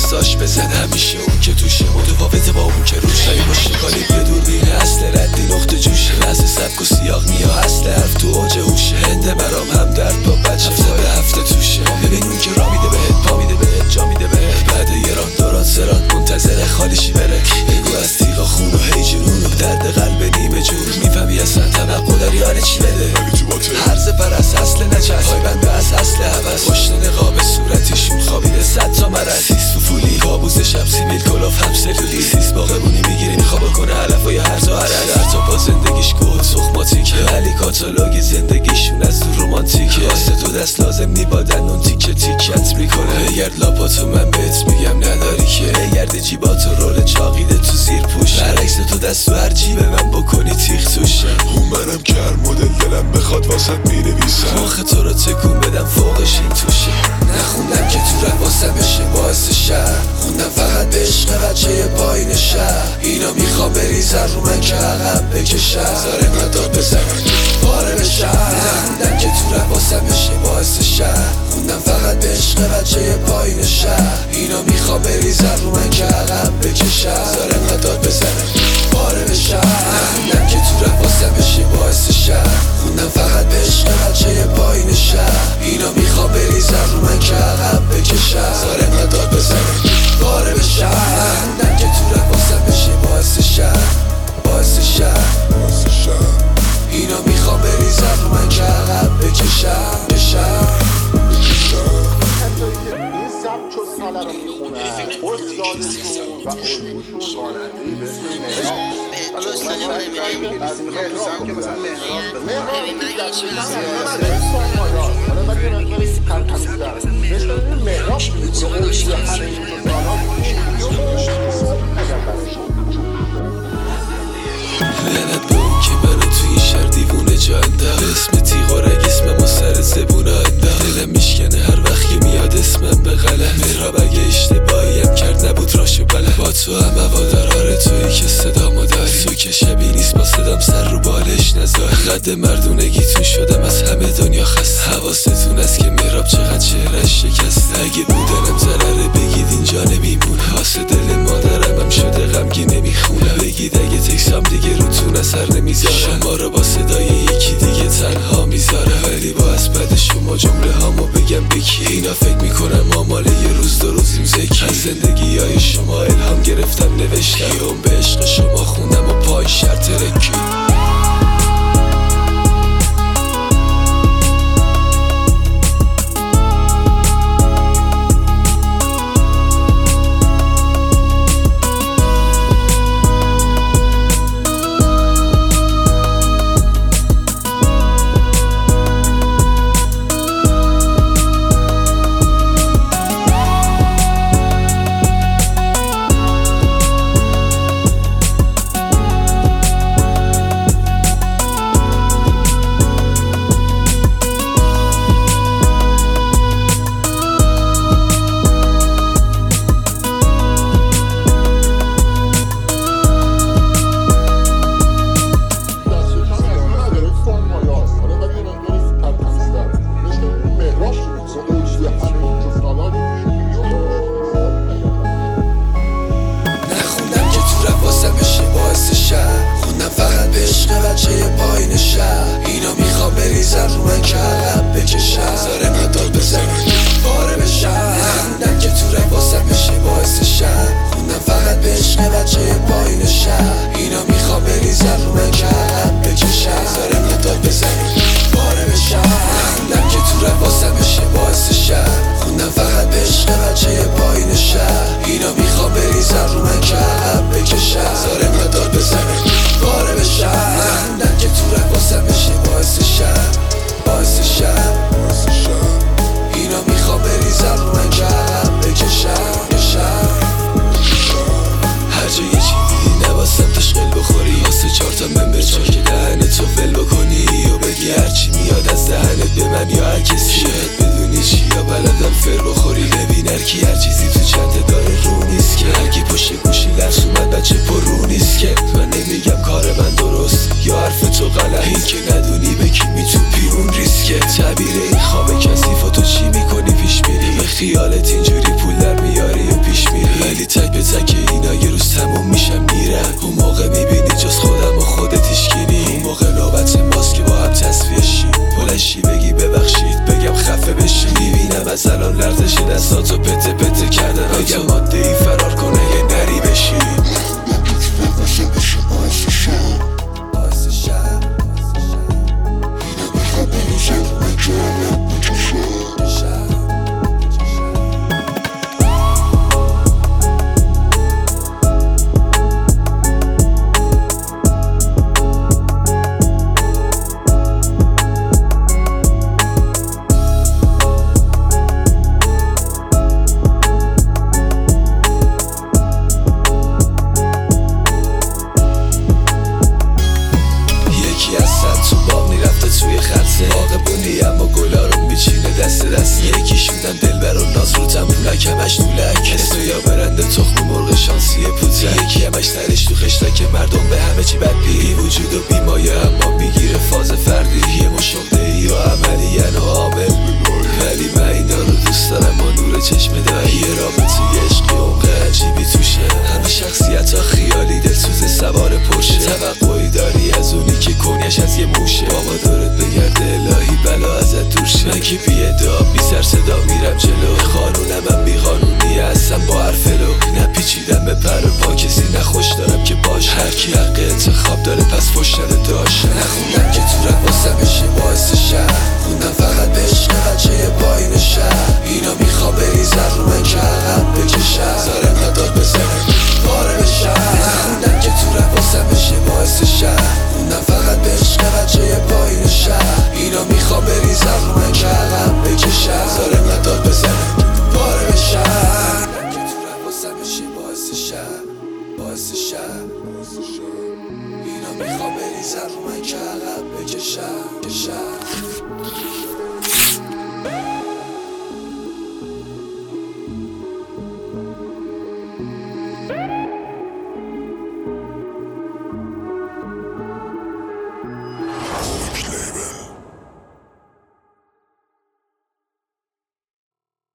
دستاش بزن. همیشه اون که توشه متفاوته با اون که روشه. ای باشه کالی به دوربینه اصل ردی نقطه جوشه. لحظه سبک و سیاق نیا اصل حرف تو اوج هوشه. هنده برام هم درد با بچه هفته به هفته توشه. ببین اون که را میده بهت پا میده بهت جا میده بهت. بعد یه راه دوران سرات منتظر خالیشی بره. بگو از تیغا خون و هی جنون و درد قلب نیمه جور. میفهمی اصلا توقع داری آره چی بده. هرز پرست اصل نچست های بنده از اصل عوض. پشت نقاب صورتیشون خوابیده 100 تا مرض. سیس فوفولی کابوس شب سیمیل کلاف هم سلولی. سیس باغبونی میگیری میخواب کنه علفای هرز و هرز. در تا با زندگیش گل سخماتیکه ولی کاتالوگ زندگیشون از تو رومانتیکه. واسه تو دست لازم نی با دندون تیکه تیکت میکنه. بگرد لاپاتو من بهت میگم نداری که. بگرد جیباتو رول چاقیده تو زیر پوشه. برعکس تو دست تو هر جیب من بکنی تیغ توشه. اون منم که هر مدل دلم بخواد واسط مینویسم. مخ تو رو تکون بدم فوقش این توشه. نخوندم که تو رپ واسه بشه باعث شهر. خوندم فقط به عشق بچه پایین شهر. اینا میخوام بریزن رو من که عقب بکشم. زاره مداد بزن پاره بشم. نخوندم که تو رپ واسه بشه باعث شهر. خوندم فقط به عشق بچه پایین شهر. اینا میخوام بریزن رو من که عقب بکشم. زاره مداد بزن پاره بشم. نخوندم که تو رپ واسه بشه باعث شهر. خوندم فقط به عشق بچه پایین شهر. اینا میخوام بریزن رو من که عقب بکشم. زاره مداد بزن پاره بشم. نخوندم که تو رپ واسه بشه باعث شهر. باعث شهر اینا میخوام بریزن رو من که عقب بکشم. این سبک و ساله رو میخونن استادشون و الگوشون خواننده‌ای به اسم مهراب. از مهراب که مثلا مهراب حالا باید یه مقداری تنقیدم مثل این مهراب میکنه الگوی همه این لعنت به اون که منو توی این شهر دیوونه جا انداخت. به اسم تیغا رگ اسم ما سر زبونه انداخت. دلم میشکنه هر وقت که میاد اسمم به غلط. مهراب اگه اشتباهی هم کرد نبود راشو بلد. با تو هم هوادار آره تویی که صدامو داری. تو که شبیه نیست با صدام سر رو بالش نذاری. قد مردونگیتون شدم از همه دنیا خست. حواستون است که مهراب چقدر چهرش شکسته. اگه بودنم ضرره بگید اینجا نمیمونه. واسه دل مادرم هم شده غمگین نمیخونه. بگید اگه تکسام دیگه روتون اثر نمیذاره. شما رو با صدای یکی دیگه تنها میذاره. ولی با اسبد شما جمله هامو بگم بکی. اینا فکر میکنم ما مال یه روز دو روزیم زکی. از زندگی های شما الهام گرفتم نوشتم. یوم به عشق شما خوندم و پای شرط رکی. اینا میخوام بریزن رو من که عقب بکشم. زاره مداد بزن پاره بشم. نخوندم که تو رپ واسه بشه باعث شهر. خوندم فقط به عشق بچه پایین شهر. اینا میخوام بریزن رو من که عقب بکشم. زاره مداد بزن پاره بشم. نخوندم که تو رپ واسه بشه باعث شهر. خوندم فقط به عشق بچه پایین شهر. اینا میخوام بریزن رو من که عقب بکشم. زاره مداد بزن پاره بشم. نخوندم که تو رپ واسه بشه باعث شهر. باعث شهر اینا میخوام بریزن رو من که عقب بکشم. هر جا یه چی دیدی نباستم تشغل بخوری. واسه 4 تا ممبر چار که دهن تو ول بکنی و بگی هرچی میاد از دهنت به من یا هر کسی. شاید بدونی چی یا بلدم فر بخوری. ببین هرکی هر چیزی تو چنده داره رو نیست که. هرکی پشت گوشی لرز اومد بچه پر رو نیست که. من نمیگم کار من درست یا حرف تو غلط. این که ندونی به کی میتوپی اون ریسکه. تعبیر این خواب کثیف و تو چی میکنی پیش میری. به خیالت اینجوری پول در میاری و پیش میری. تک اینا یه روز تموم میشم میرم. اون موقع میبینی جز خودم و خودت هیچکی. اون موقع نوبت ماست که با هم تصفیه شیم. بلنشی بگی ببخشید بگم خفه بشی. میبینم از الان لرزش دستاتو پته پته کردن. بگم ماده ای فرار کنه یه نری بشی. تو باغ میرفته توی خلصه باغبونی اما گلا رو میچینه دست دست. یکی شدم دلبر و ناز رو تمونک همش دولک. اسو یا برنده تخم مرغ شانسی پوتک. یکی همش ترش تو خشتک مردم به همه چی بد بی وجود و بیمایه اما میگیره فاز فردی. یه مشاهده ای و عملی و عامل ولی من اینا رو دوست دارم و نور چشم داری. یه رابطه عشقی عمق عجیبی توشه. همه شخصیت ها خیالی دلسوز سوار پرشه. توقعی داری از اونی که کنیش از یه موشه. بابا دورت بگرده الهی بلا ازت دور شه. من که بی ادعا بی سر صدا میرم جلو. قانونم هم بی قانونی هستم با هر فلو. نپیچیدم به پر و پا کسی نخوش دارم که باش. هر کی حق انتخاب داره پس فش نده داشت. نخوندم که تو رفاستم بشه باعث شهر. خوندم فقط به عشق بچه پایین شهر. اینا میخوا بریزن رو من که عقب بکشم. زارم نداد بزنه باره بشم. نخوندم که تو رفاستم بشه باعث شهر. خوندم فقط به عشق بچه پایین شهر. اینا میخوا بریزن رو من که عقب بکشم. زارم نداد بزنه باره بشم. که تو رفاستم بشه باعث شهر. باعث شهر. اینا میخوا بریزن رو من که عقب بکشم.